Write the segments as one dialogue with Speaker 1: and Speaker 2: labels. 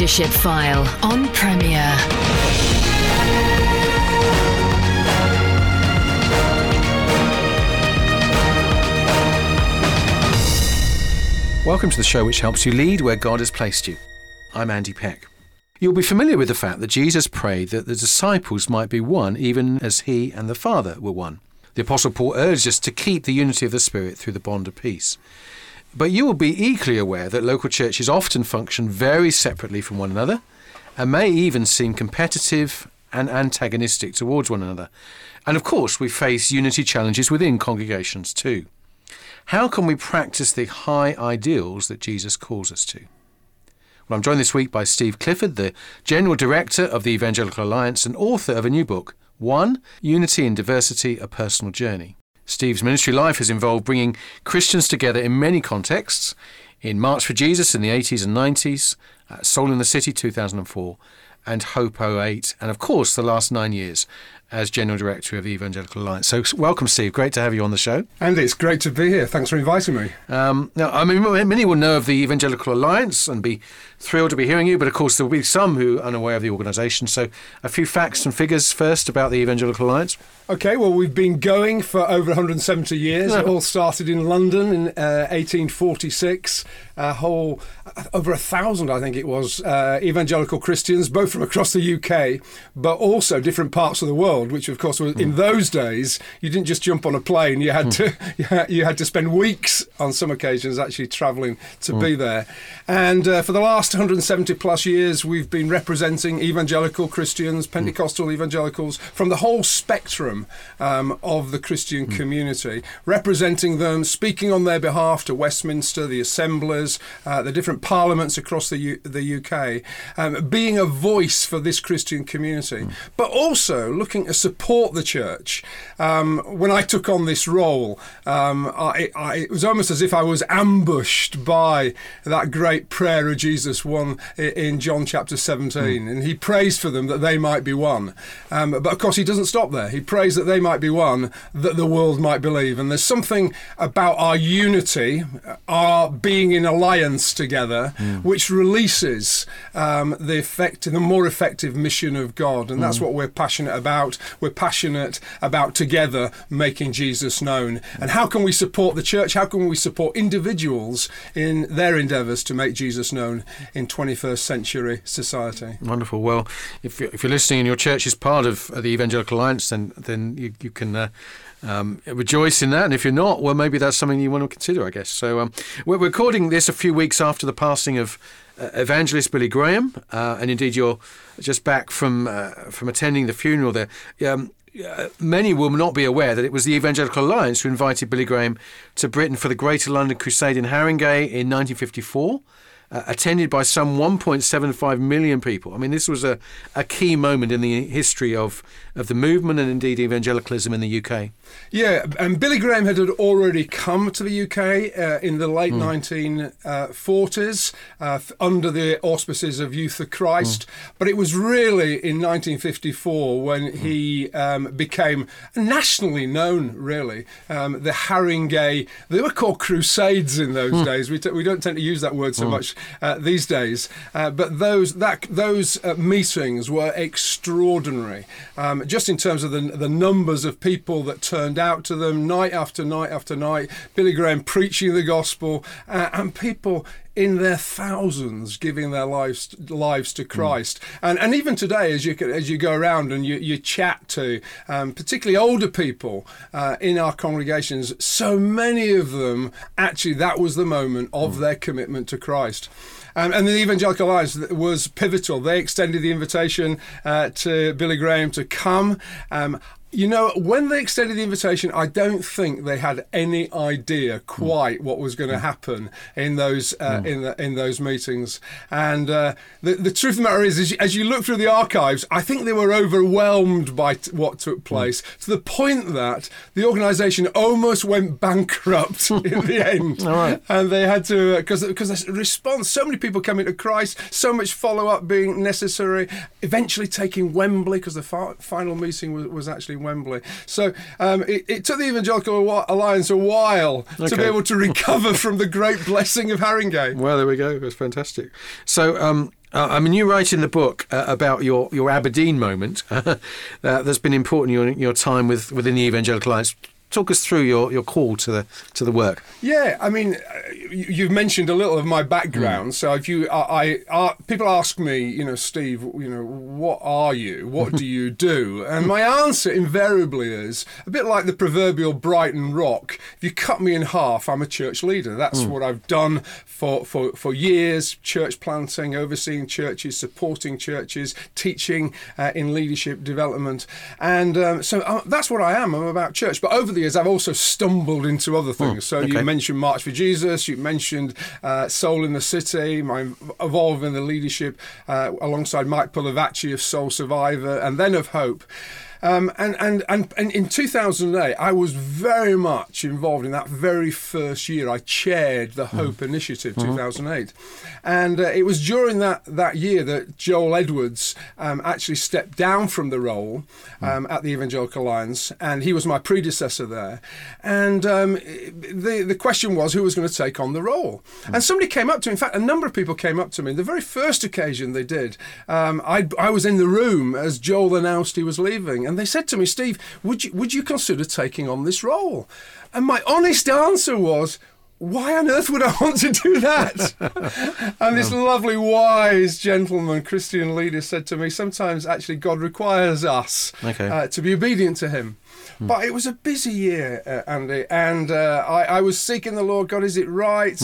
Speaker 1: Leadership File on Premier.
Speaker 2: Welcome to the show which helps you lead where God has placed you. I'm Andy Peck. You'll be familiar with the fact that Jesus prayed that the disciples might be one even as he and the Father were one. The Apostle Paul urged us to keep the unity of the Spirit through the bond of peace. But you will be equally aware that local churches often function very separately from one another and may even seem competitive and antagonistic towards one another. And of course, we face unity challenges within congregations too. How can we practice the high ideals that Jesus calls us to? Well, I'm joined this week by Steve Clifford, the General Director of the Evangelical Alliance and author of a new book, One, Unity in Diversity, A Personal Journey. Steve's ministry life has involved bringing Christians together in many contexts, in March for Jesus in the 80s and 90s, Soul in the City 2004, and Hope 08, and of course the last 9 years as General Director of the Evangelical Alliance. So welcome, Steve. Great to have you on the show.
Speaker 3: Andy, it's great to be here. Thanks for inviting me.
Speaker 2: Now, I mean, many will know of the Evangelical Alliance and be thrilled to be hearing you, but of course there will be some who are unaware of the organisation. So a few facts and figures first about the Evangelical Alliance.
Speaker 3: Okay, well, we've been going for over 170 years. It all started in London in 1846. Over 1,000, I think it was, evangelical Christians, both from across the UK, but also different parts of the world, which of course was in those days, you didn't just jump on a plane. You had to spend weeks on some occasions actually travelling to be there. And for the last 170 plus years, we've been representing evangelical Christians, Pentecostal evangelicals from the whole spectrum of the Christian community, representing them, speaking on their behalf to Westminster, the assemblies, the different parliaments across the UK, being a voice for this Christian community, but also looking to support the church. When I took on this role, it was almost as if I was ambushed by that great prayer of Jesus, one in John chapter 17, and he prays for them that they might be one. But of course he doesn't stop there. He prays that they might be one, that the world might believe. And there's something about our unity, our being in alliance together, which releases the more effective mission of God. And that's what we're passionate about. We're passionate about together making Jesus known. And how can we support the church? How can we support individuals in their endeavours to make Jesus known in 21st century society?
Speaker 2: Wonderful. Well, if you're listening and your church is part of the Evangelical Alliance, then you can rejoice in that. And if you're not, well, maybe that's something you want to consider, I guess. So we're recording this a few weeks after the passing of evangelist Billy Graham, and indeed you're just back from attending the funeral there. Many will not be aware that it was the Evangelical Alliance who invited Billy Graham to Britain for the Greater London Crusade in Haringey in 1954. Attended by some 1.75 million people. I mean, this was a key moment in the history of the movement and indeed evangelicalism in the UK. Yeah,
Speaker 3: and Billy Graham had already come to the UK in the late 1940s under the auspices of Youth for Christ. But it was really in 1954 when he became nationally known, really. The Haringey, they were called crusades in those days. We don't tend to use that word so much these days, but those meetings were extraordinary, just in terms of the numbers of people that turned out to them night after night after night. Billy Graham preaching the gospel, and people in their thousands giving their lives to Christ. And even today, as you go around and you chat to particularly older people in our congregations, so many of them, actually that was the moment of their commitment to Christ. And the Evangelical Alliance was pivotal. They extended the invitation to Billy Graham to come. You know, when they extended the invitation, I don't think they had any idea quite what was going to happen in those in those meetings. And the truth of the matter is, as you look through the archives, I think they were overwhelmed by what took place, to the point that the organisation almost went bankrupt in the end.
Speaker 2: All right.
Speaker 3: And they had to, because the response, so many people coming to Christ, so much follow-up being necessary, eventually taking Wembley, because the final meeting was actually in Wembley. So it took the Evangelical Alliance a while to be able to recover from the great blessing of Haringey.
Speaker 2: Well, there we go. That's fantastic. So, you write in the book about your Aberdeen moment that's been important in your time within the Evangelical Alliance. Talk us through your call to the work.
Speaker 3: Yeah, I mean, you've mentioned a little of my background. So if people ask me, Steve, what are you? What do you do? And my answer invariably is a bit like the proverbial Brighton rock. If you cut me in half, I'm a church leader. That's what I've done for years: church planting, overseeing churches, supporting churches, teaching in leadership development, and so that's what I am. I'm about church, but over the years I've also stumbled into other things. You mentioned March for Jesus, you mentioned Soul in the City, my involvement in the leadership alongside Mike Pilavachi of Soul Survivor and then of Hope. And in 2008, I was very much involved in that very first year. I chaired the Hope Initiative, 2008. And it was during that year that Joel Edwards actually stepped down from the role at the Evangelical Alliance, and he was my predecessor there. And the question was who was going to take on the role. And somebody came up to me, in fact, a number of people came up to me. The very first occasion they did, I was in the room as Joel announced he was leaving. And they said to me, Steve, would you consider taking on this role? And my honest answer was, why on earth would I want to do that? And this lovely, wise gentleman, Christian leader, said to me, sometimes actually God requires us to be obedient to him. But it was a busy year, Andy, and I was seeking the Lord. God, is it right?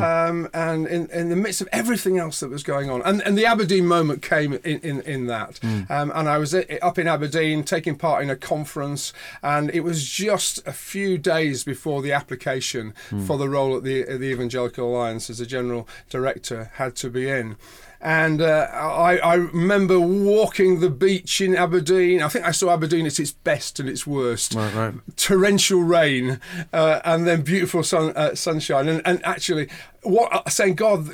Speaker 3: And in the midst of everything else that was going on, and the Aberdeen moment came in that. And I was up in Aberdeen taking part in a conference, and it was just a few days before the application for the role at the Evangelical Alliance as a general director had to be in. And I remember walking the beach in Aberdeen. I think I saw Aberdeen at its best and its worst. Right. Torrential rain and then beautiful sunshine. And actually, saying, God,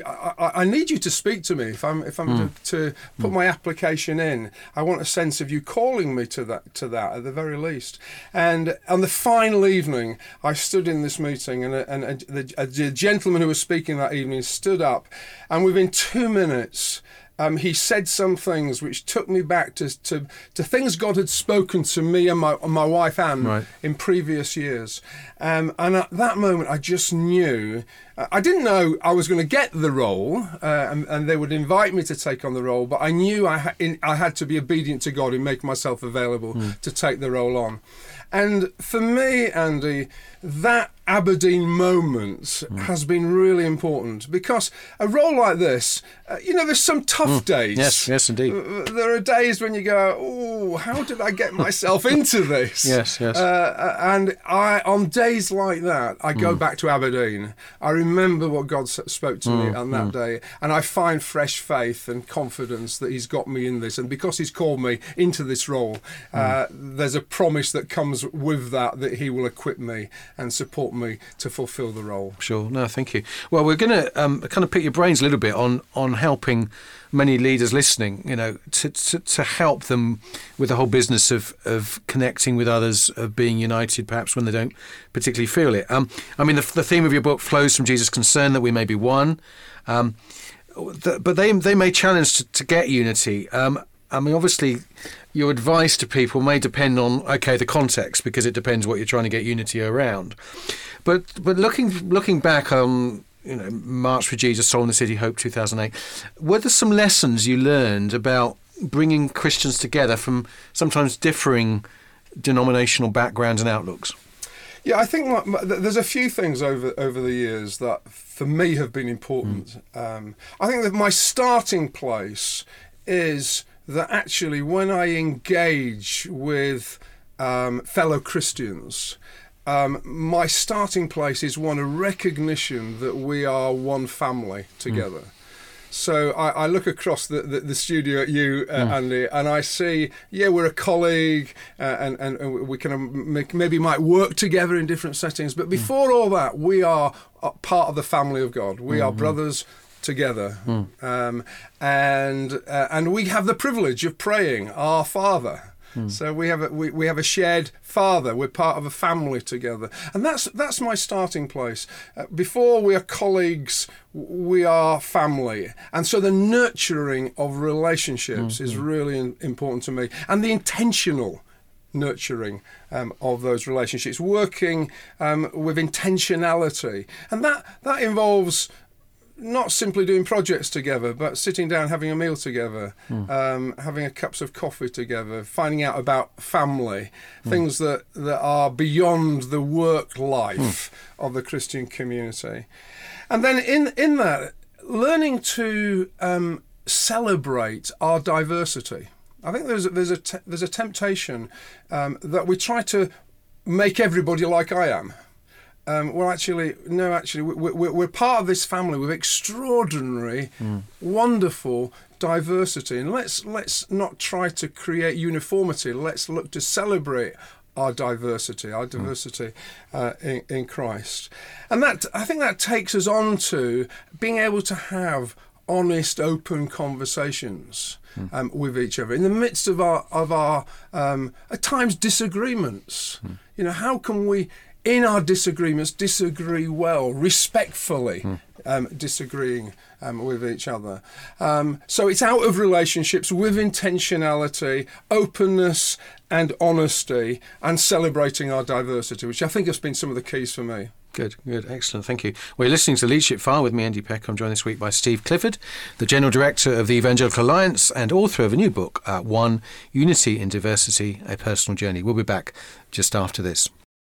Speaker 3: I need you to speak to me if I'm to put my application in. I want a sense of you calling me to that at the very least. And on the final evening, I stood in this meeting, and the gentleman who was speaking that evening stood up, and within 2 minutes, he said some things which took me back to things God had spoken to me and my wife Anne in previous years. And at that moment, I just knew. I didn't know I was going to get the role, and they would invite me to take on the role, but I knew I had to be obedient to God and make myself available to take the role on. And for me, Andy, that Aberdeen moment has been really important, because a role like this, there's some tough days.
Speaker 2: Yes, indeed.
Speaker 3: There are days when you go, oh, how did I get myself into this?
Speaker 2: Yes.
Speaker 3: And on days like that, I go back to Aberdeen. I remember what God spoke to me on that day, and I find fresh faith and confidence that he's got me in this. And because he's called me into this role, there's a promise that comes with that he will equip me and support me to fulfill the role. Sure.
Speaker 2: No, thank you. Well, we're going to kind of pick your brains a little bit on helping many leaders listening, to help them with the whole business of connecting with others, of being united, perhaps when they don't particularly feel it. The theme of your book flows from Jesus' concern that we may be one, but they may challenge to get unity. Obviously, your advice to people may depend on the context, because it depends what you're trying to get unity around. But looking back on March for Jesus, Soul in the City, Hope 2008, were there some lessons you learned about bringing Christians together from sometimes differing denominational backgrounds and outlooks?
Speaker 3: Yeah, I think there's a few things over the years that for me have been important. I think that my starting place is that actually when I engage with fellow Christians, my starting place is one of recognition that we are one family together. So I look across the studio at you, Andy, and I see, we're a colleague, and we maybe might work together in different settings. But before all that, we are part of the family of God. We are brothers together, and we have the privilege of praying, Our Father. So we have a shared Father. We're part of a family together, and that's my starting place. Before we are colleagues, we are family, and so the nurturing of relationships is really important to me, and the intentional nurturing of those relationships, working with intentionality, and that involves not simply doing projects together, but sitting down, having a meal together, having cups of coffee together, finding out about family, things that are beyond the work life of the Christian community. And then in that, learning to celebrate our diversity. I think there's a temptation that we try to make everybody like I am. We're part of this family with extraordinary, wonderful diversity, and let's not try to create uniformity. Let's look to celebrate our diversity in Christ, and that, I think, that takes us on to being able to have honest, open conversations with each other in the midst of our at times disagreements. How can we, in our disagreements, disagree well, respectfully, disagreeing with each other. So it's out of relationships with intentionality, openness and honesty, and celebrating our diversity, which I think has been some of the keys for me.
Speaker 2: Good, excellent, thank you. We're listening to Leadership File with me, Andy Peck. I'm joined this week by Steve Clifford, the General Director of the Evangelical Alliance and author of a new book, One, Unity in Diversity, A Personal Journey. We'll be back just after this.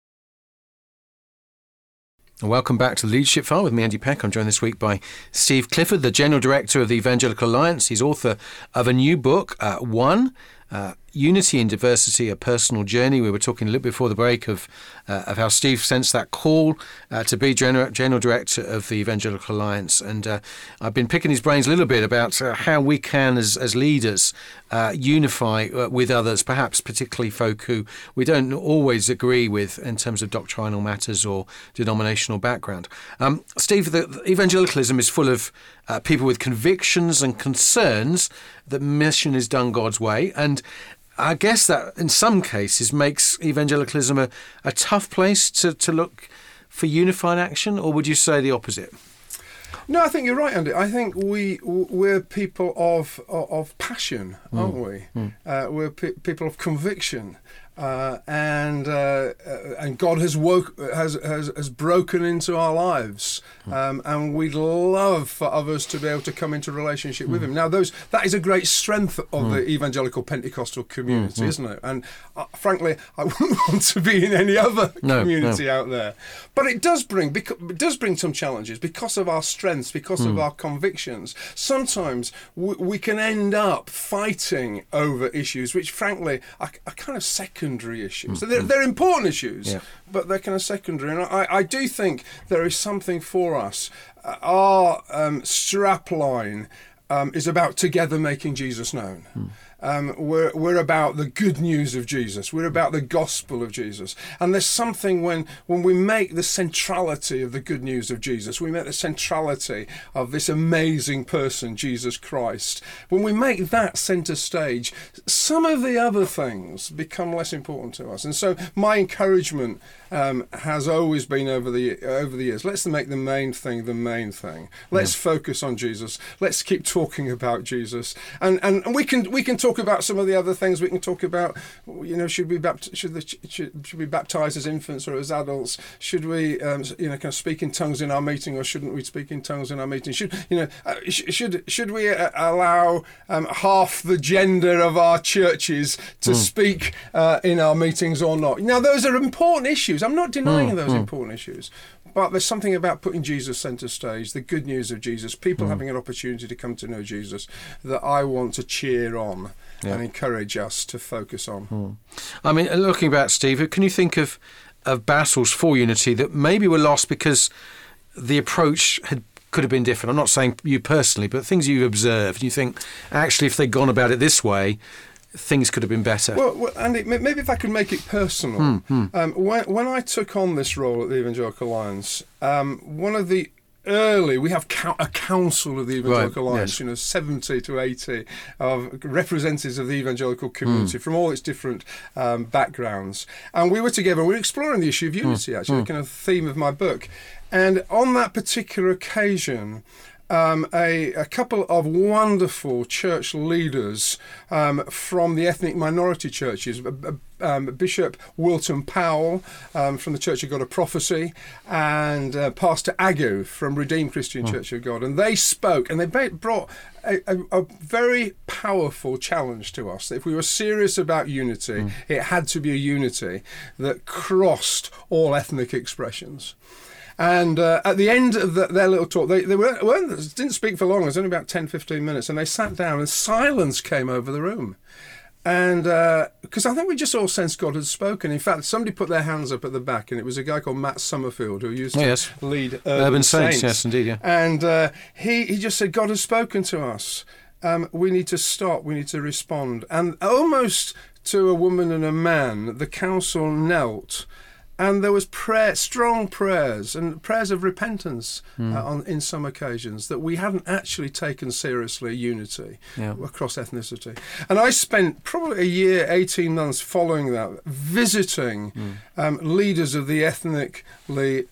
Speaker 2: Welcome back to the Leadership File with me, Andy Peck. I'm joined this week by Steve Clifford, the General Director of the Evangelical Alliance. He's author of a new book, One, Unity in Diversity, A Personal Journey. We were talking a little before the break of how Steve sensed that call to be General Director of the Evangelical Alliance. And I've been picking his brains a little bit about how we can, as leaders, unify with others, perhaps particularly folk who we don't always agree with in terms of doctrinal matters or denominational background. Steve, the evangelicalism is full of people with convictions and concerns that mission is done God's way, and I guess that in some cases makes evangelicalism a tough place to look for unified action, or would you say the opposite?
Speaker 3: No, I think you're right, Andy. I think we're people of passion, aren't we? We're people of conviction, and God has broken into our lives, and we'd love for others to be able to come into relationship with Him. Now, that is a great strength of the evangelical Pentecostal community, isn't it? And frankly, I wouldn't want to be in any other community out there. But it does bring some challenges because of our strengths, because of our convictions. Sometimes we can end up fighting over issues which, frankly, are kind of secondary issues. So they're important issues, but they're kind of secondary. And I do think there is something for us. Our strapline is about together making Jesus known. We're about the good news of Jesus. We're about the gospel of Jesus. And there's something when we make the centrality of the good news of Jesus, we make the centrality of this amazing person, Jesus Christ. When we make that center stage, some of the other things become less important to us. And so my encouragement has always been over the years, let's make the main thing the main thing. Let's focus on Jesus. Let's keep talking about Jesus. And we can talk about some of the other things. We can talk about, should we baptize as infants or as adults? Should we, kind of speak in tongues in our meeting, or shouldn't we speak in tongues in our meeting? Should we allow half the gender of our churches to speak in our meetings or not? Now, those are important issues. I'm not denying those important issues. But there's something about putting Jesus centre stage, the good news of Jesus, people having an opportunity to come to know Jesus, that I want to cheer on and encourage us to focus on.
Speaker 2: I mean, looking back, Steve, can you think of battles for unity that maybe were lost because the approach could have been different? I'm not saying you personally, but things you've observed, you think, actually, if they'd gone about it this way, things could have been better.
Speaker 3: Well, Andy, maybe if I could make it personal. When I took on this role at the Evangelical Alliance, one of the early. We have a council of the Evangelical Alliance,
Speaker 2: yes.
Speaker 3: 70 to 80 of representatives of the evangelical community from all its different backgrounds. And we were together, we were exploring the issue of unity, actually, the kind of theme of my book. And on that particular occasion, a couple of wonderful church leaders from the ethnic minority churches, Bishop Wilton Powell from the Church of God of Prophecy, and Pastor Agu from Redeemed Christian Church of God. And they spoke, and they brought a very powerful challenge to us. If we were serious about unity, it had to be a unity that crossed all ethnic expressions. And at the end of their little talk, they didn't speak for long. It was only about 10, 15 minutes. And they sat down and silence came over the room. And because I think we just all sensed God had spoken. In fact, somebody put their hands up at the back, and it was a guy called Matt Summerfield who used to lead Urban Saints.
Speaker 2: Yes, indeed, yeah.
Speaker 3: And he just said, God has spoken to us. We need to stop. We need to respond. And almost to a woman and a man, the council knelt. And there was strong prayers, and prayers of repentance in some occasions, that we hadn't actually taken seriously unity across ethnicity. And I spent probably a year, 18 months following that, visiting leaders of the ethnically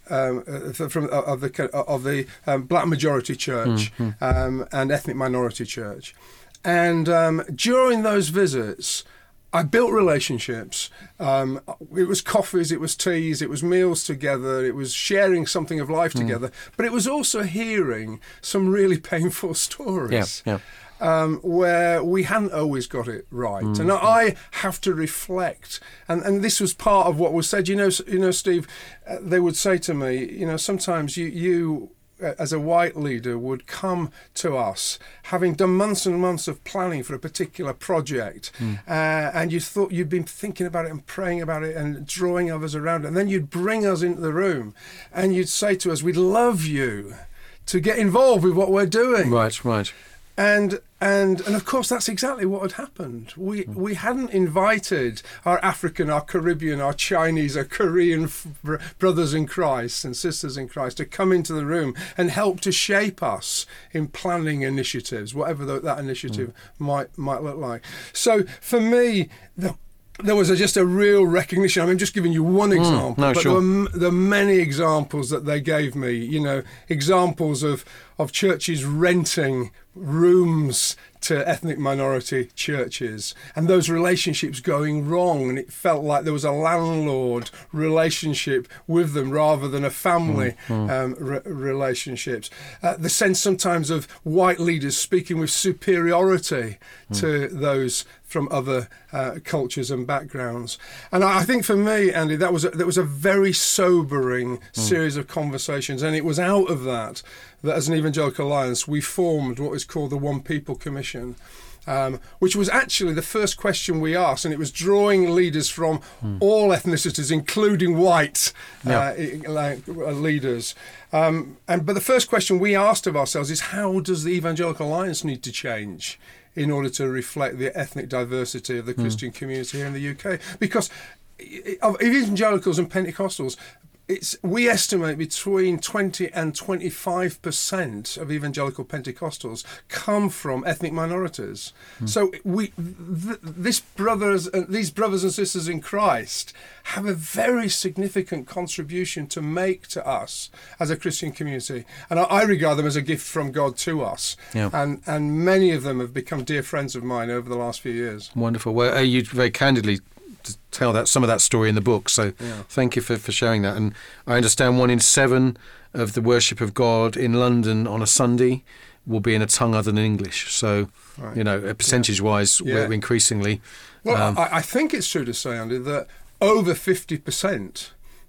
Speaker 3: of the black majority church and ethnic minority church. And during those visits, I built relationships. It was coffees, it was teas, it was meals together, it was sharing something of life together. But it was also hearing some really painful stories where we hadn't always got it right. And I have to reflect. And this was part of what was said. You know, Steve, they would say to me, sometimes you as a white leader would come to us having done months and months of planning for a particular project and you thought you'd been thinking about it and praying about it and drawing others around it, and then you'd bring us into the room and you'd say to us, we'd love you to get involved with what we're doing.
Speaker 2: Right.
Speaker 3: And of course that's exactly what had happened. We hadn't invited our African, our Caribbean, our Chinese, our Korean brothers in Christ and sisters in Christ to come into the room and help to shape us in planning initiatives, whatever that initiative might look like. So for me, there was just a real recognition. I'm just giving you one example, but there are many examples that they gave me. Examples of churches renting rooms to ethnic minority churches, and those relationships going wrong, and it felt like there was a landlord relationship with them rather than a family relationships. The sense sometimes of white leaders speaking with superiority to those from other cultures and backgrounds. And I think for me, Andy, that was a very sobering series of conversations, and it was out of that as an Evangelical Alliance we formed what is called the One People Commission, which was actually the first question we asked, and it was drawing leaders from all ethnicities, including white leaders. But the first question we asked of ourselves is, how does the Evangelical Alliance need to change in order to reflect the ethnic diversity of the Christian community here in the UK? Because of evangelicals and Pentecostals, we estimate between 20 and 25% of evangelical Pentecostals come from ethnic minorities. So these brothers and sisters in Christ have a very significant contribution to make to us as a Christian community, and I regard them as a gift from God to us. And many of them have become dear friends of mine over the last few years.
Speaker 2: Wonderful. Well, you very candidly to tell some of that story in the book, so thank you for sharing that. And I understand 1 in 7 of the worship of God in London on a Sunday will be in a tongue other than English, so percentage wise we're increasingly
Speaker 3: I think it's true to say, Andy, that over 50%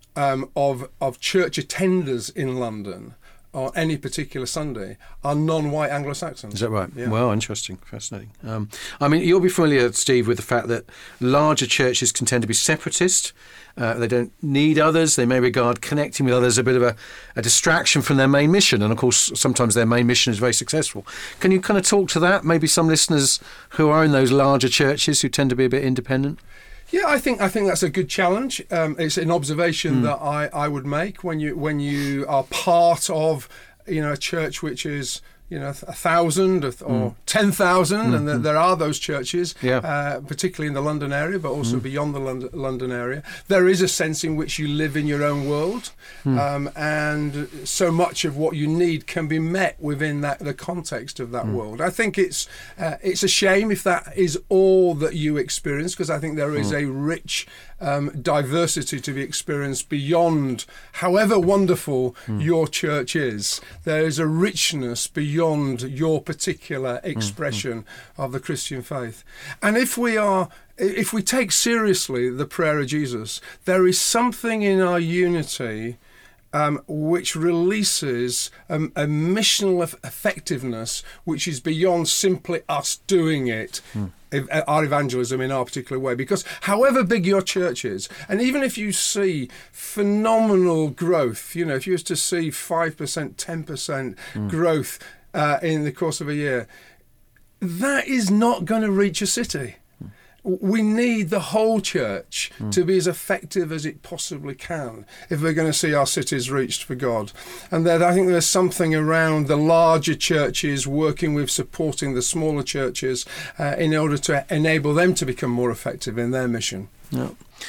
Speaker 3: of church attenders in London on any particular Sunday are non-white Anglo-Saxons.
Speaker 2: Is that right?
Speaker 3: Yeah.
Speaker 2: Well, interesting, fascinating. You'll be familiar, Steve, with the fact that larger churches can tend to be separatist. They don't need others. They may regard connecting with others a bit of a distraction from their main mission. And of course, sometimes their main mission is very successful. Can you kind of talk to that? Maybe some listeners who are in those larger churches who tend to be a bit independent?
Speaker 3: Yeah, I think that's a good challenge. It's an observation that I would make when you are part of a church which is 1,000 or 10,000, and there are those churches, particularly in the London area, but also beyond the London area. There is a sense in which you live in your own world, and so much of what you need can be met within the context of that world. I think it's a shame if that is all that you experience, because I think there is a rich diversity to be experienced beyond however wonderful your church is. There is a richness beyond your particular expression of the Christian faith. And if we take seriously the prayer of Jesus, there is something in our unity which releases a missional effectiveness which is beyond simply us doing it, our evangelism in our particular way. Because however big your church is, and even if you see phenomenal growth, if you were to see 5%, 10% growth in the course of a year, that is not going to reach a city. We need the whole church to be as effective as it possibly can if we're going to see our cities reached for God. And then I think there's something around the larger churches working with supporting the smaller churches in order to enable them to become more effective in their mission.
Speaker 2: Yeah.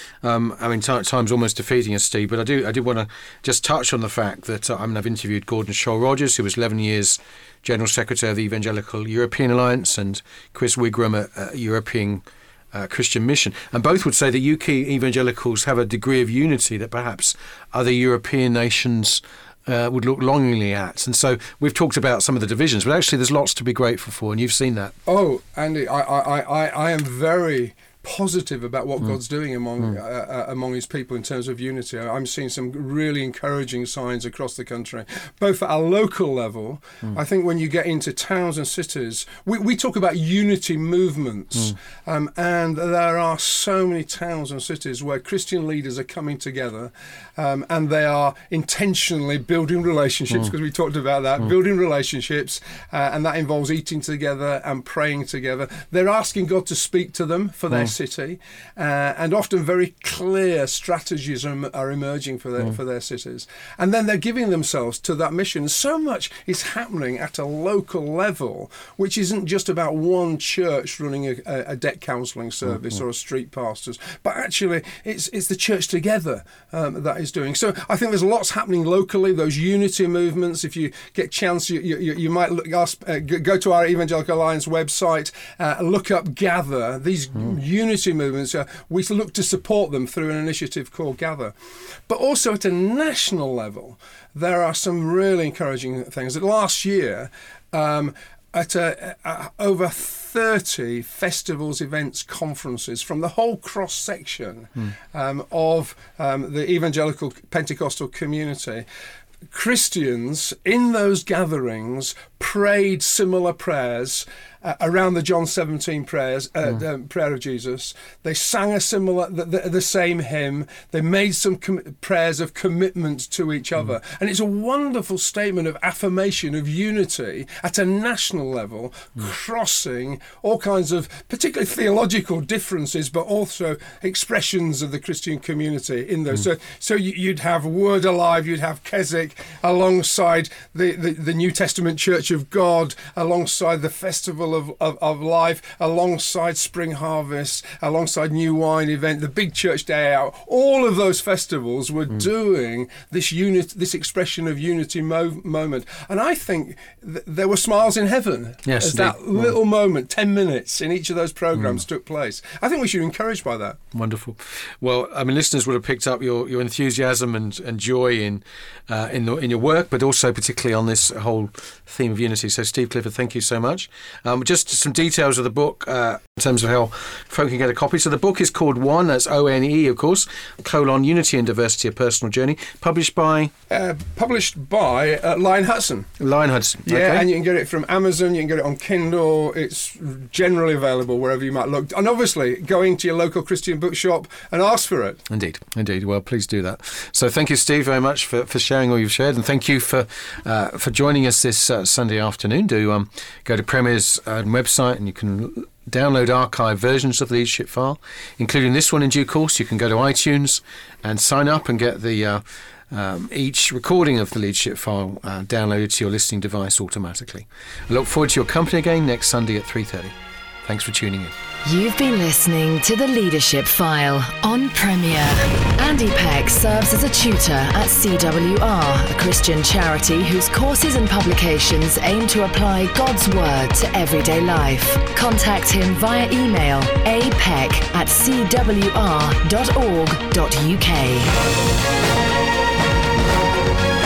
Speaker 2: Time's almost defeating us, Steve, but I did want to just touch on the fact that I've interviewed Gordon Scholl Rogers, who was 11 years General Secretary of the Evangelical European Alliance, and Chris Wigram at European Christian Mission, and both would say that UK evangelicals have a degree of unity that perhaps other European nations would look longingly at. And so we've talked about some of the divisions, but actually there's lots to be grateful for, and you've seen that.
Speaker 3: Oh, Andy, I am very positive about what God's doing among his people in terms of unity. I'm seeing some really encouraging signs across the country, both at a local level. I think when you get into towns and cities, we talk about unity movements, and there are so many towns and cities where Christian leaders are coming together, and they are intentionally building relationships, because we talked about that, building relationships, and that involves eating together and praying together. They're asking God to speak to them for their city, and often very clear strategies are emerging for their cities, and then they're giving themselves to that mission. So much is happening at a local level, which isn't just about one church running a debt counselling service or a street pastors, but actually it's the church together that is doing. So I think there's lots happening locally, those unity movements. If you get a chance, you might go to our Evangelical Alliance website, look up Gather. These unity movements, we look to support them through an initiative called Gather. But also at a national level, there are some really encouraging things. Last year, at over 30 festivals, events, conferences from the whole cross-section of the evangelical Pentecostal community, Christians in those gatherings prayed similar prayers around the John 17 prayers, prayer of Jesus. They sang the same hymn. They made some prayers of commitment to each other. And it's a wonderful statement of affirmation of unity at a national level, crossing all kinds of particularly theological differences, but also expressions of the Christian community in those. So you'd have Word Alive, you'd have Keswick, alongside the New Testament Church of God, alongside the Festival of Life, alongside Spring Harvest, alongside New Wine event, the Big Church Day Out. All of those festivals were doing this expression of unity moment. And I think there were smiles in heaven as that little moment, 10 minutes in each of those programs took place. I think we should be encouraged by that.
Speaker 2: Wonderful. Well, listeners would have picked up your enthusiasm and joy in your work, but also particularly on this whole theme of unity. So Steve Clifford, thank you so much. Just some details of the book in terms of how folk can get a copy. So the book is called One, that's ONE, of course, Unity and Diversity, A Personal Journey, published by Lion Hudson. Lion Hudson,
Speaker 3: yeah,
Speaker 2: okay.
Speaker 3: And you can get it from Amazon, you can get it on Kindle, it's generally available wherever you might look. And obviously, going to your local Christian bookshop and ask for it.
Speaker 2: Indeed. Well, please do that. So thank you, Steve, very much for sharing all you've shared, and thank you for joining us this Sunday afternoon. Do go to Premier's website, and you can download archive versions of the leadership file, including this one in due course. You can go to iTunes and sign up and get the each recording of the Leadership File downloaded to your listening device automatically. I look forward to your company again next Sunday at 3:30. Thanks for tuning in.
Speaker 1: You've been listening to The Leadership File on Premier. Andy Peck serves as a tutor at CWR, a Christian charity whose courses and publications aim to apply God's Word to everyday life. Contact him via email apeck@cwr.org.uk.